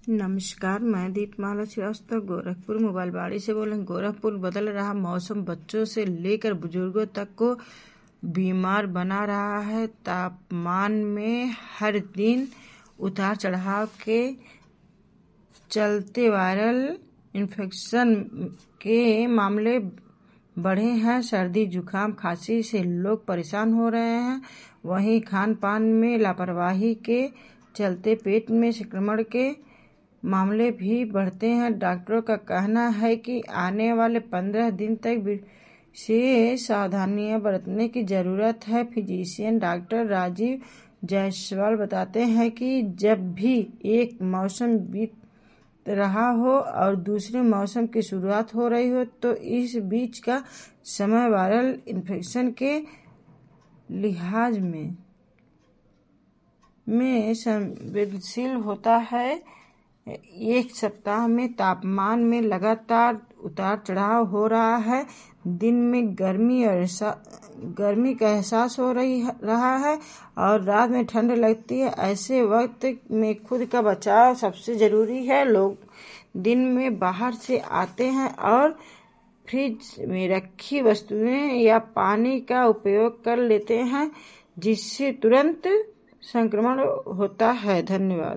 नमस्कार, मैं दीपमाला श्रीवास्तव गोरखपुर मोबाइल बाड़ी से बोल रही हूँ। गोरखपुर बदल रहा मौसम बच्चों से लेकर बुजुर्गों तक को बीमार बना रहा है। तापमान में हर दिन उतार चढ़ाव के चलते वायरल इन्फेक्शन के मामले बढ़े हैं। सर्दी, जुकाम, खांसी से लोग परेशान हो रहे हैं। वहीं खान पान में लापरवाही के चलते पेट में संक्रमण के मामले भी बढ़ते हैं। डॉक्टरों का कहना है कि आने वाले 15 दिन तक विशेष सावधानियां बरतने की जरूरत है। फिजिशियन डॉक्टर राजीव जायसवाल बताते हैं कि जब भी एक मौसम बीत रहा हो और दूसरे मौसम की शुरुआत हो रही हो तो इस बीच का समय वायरल इन्फेक्शन के लिहाज में संवेदनशील होता है। एक सप्ताह में तापमान में लगातार उतार चढ़ाव हो रहा है। दिन में गर्मी का एहसास हो रहा है और रात में ठंड लगती है। ऐसे वक्त में खुद का बचाव सबसे जरूरी है। लोग दिन में बाहर से आते हैं और फ्रिज में रखी वस्तुएं या पानी का उपयोग कर लेते हैं, जिससे तुरंत संक्रमण होता है। धन्यवाद।